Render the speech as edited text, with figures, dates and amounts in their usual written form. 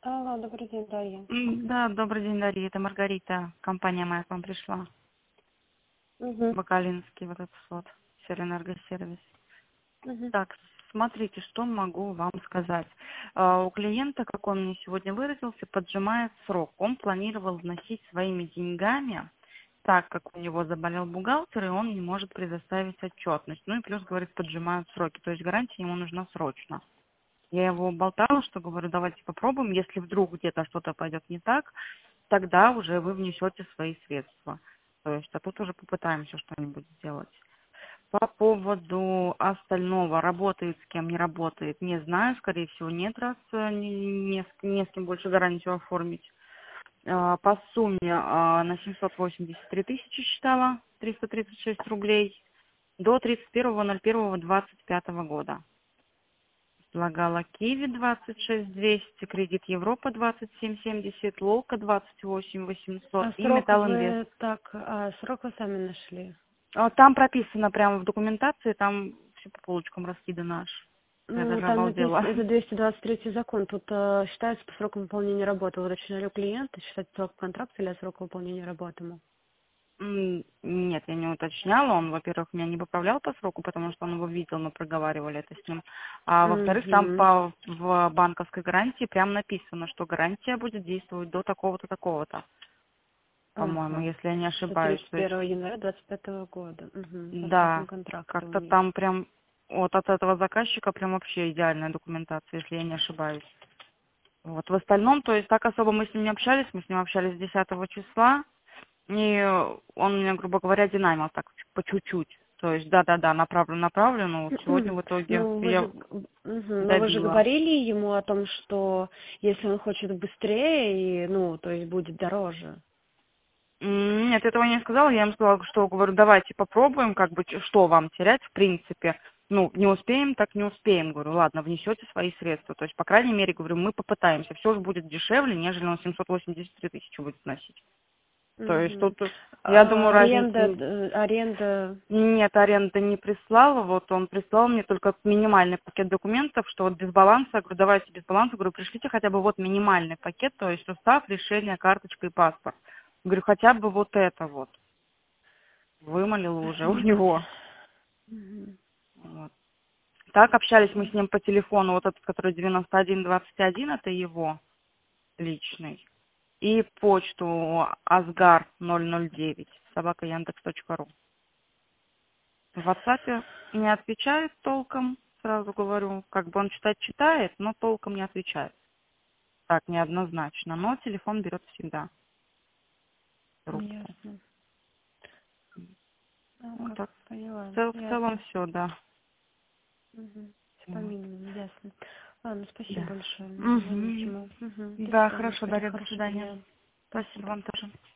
Алло, добрый день, Дарья. Да, добрый день, Дарья. Это Маргарита. Компания моя к вам пришла. Угу. Бакалинский вот этот вот. Серэнергосервис. Угу. Так, смотрите, что могу вам сказать. У клиента, как он мне сегодня выразился, поджимает срок. Он планировал вносить своими деньгами, так как у него заболел бухгалтер, и он не может предоставить отчетность. Ну и плюс, говорит, поджимают сроки. То есть гарантия ему нужна срочно. Я его болтала, что говорю, давайте попробуем. Если вдруг где-то что-то пойдет не так, тогда уже вы внесете свои средства. То есть, а тут уже попытаемся что-нибудь сделать. По поводу остального, работает с кем, не работает, не знаю, скорее всего, нет, раз не с кем больше гарантию оформить. По сумме на 783 тысячи считала, 336 рублей, до 31.01.25 года. Слагала Киви 26200, кредит Европа 2770, Лолка 28800 А и срок Металл Инвест. вы срок вы сами нашли? Там прописано прямо в документации, там все по полочкам раскидано аж. Я Ну, даже там написано, обалдела. это 223 закон, тут считается по сроку выполнения работы. Вы уточняли у клиента, считать срок контракта или срок выполнения работы ему? Нет, я не уточняла. Он, во-первых, меня не поправлял по сроку, потому что он его видел, мы проговаривали это с ним. А во-вторых, там Угу. в банковской гарантии прям написано, что гарантия будет действовать до такого-то, такого-то, по-моему, Ага. если я не До ошибаюсь. То есть 31 января 25 года. Угу. По срокам да, контракта у как-то них. там прям вот от этого заказчика прям вообще идеальная документация, если я не ошибаюсь. Вот в остальном, то есть так особо мы с ним не общались, мы с ним общались 10 числа, и он меня, грубо говоря, динамил так по чуть-чуть. То есть да-да-да, направлю, но вот сегодня в итоге Ну, вы же, я но вы же добила. говорили ему о том, что если он хочет быстрее, и, ну, то есть будет дороже. Нет, этого не сказала. Я им сказала, что говорю, давайте попробуем, как бы, что вам терять, в принципе. Ну, не успеем, так не успеем. Говорю, ладно, внесете свои средства. То есть, по крайней мере, говорю, мы попытаемся. Все же будет дешевле, нежели он 783 тысячи будет вносить. То есть, Мгм. тут, я думаю, А аренда, разницы аренда. нет, аренда не прислала. Вот он прислал мне только минимальный пакет документов, что вот без баланса. Я говорю, давайте без баланса. Говорю, пришлите хотя бы вот минимальный пакет, то есть устав, решение, карточка и паспорт. Говорю, хотя бы вот это вот. Вымолила уже у него. Мгм. Вот. Так общались мы с ним по телефону, вот этот, который 9121, это его личный. И почту asgar 009 @yandex.ru. В WhatsApp не отвечает толком, сразу говорю. Как бы он читать читает, но толком не отвечает. Так, неоднозначно. Но телефон берет всегда трубку. Ясно. Ну, Вот как так. поняла. В целом Ясно. все, да. Мгм. По Вот. минимуму, ясно. Ладно, спасибо Да. большое. Звонить Угу. ему. Угу. До Да, свидания. хорошо, Спасибо. Дарья, до Хорошего свидания. дня. Спасибо вам тоже.